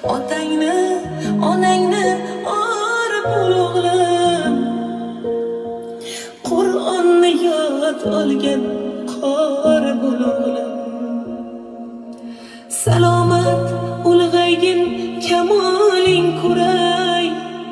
Otangni, onangni or bo'l o'g'lim. Qur'onni yod olgan qor bo'l o'g'lim. Salomat ulg'aygin, kamoling ko'ray.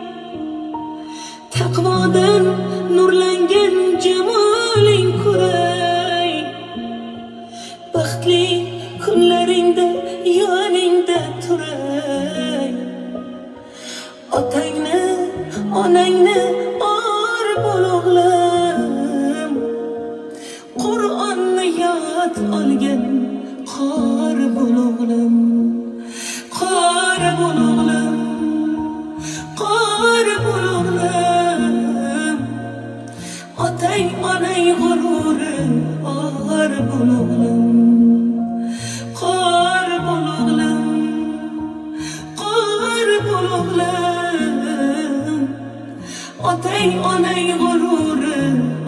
Taqvodan nurlangan jamoling ko'ray. Baxtli kunlaringda yoningda turay. Otangni, onangni or bo'l o'g'lim. Qur'onni yod olgan qor bo'l o'g'lim. Qor bo'l o'g'lim. Qor bo'l o'g'lim. Otang onang g'ururi or bo'l o'g'lim. Qor bo'l o'g'lim. Qor bo'l o'g'lim. Otang onang g'ururi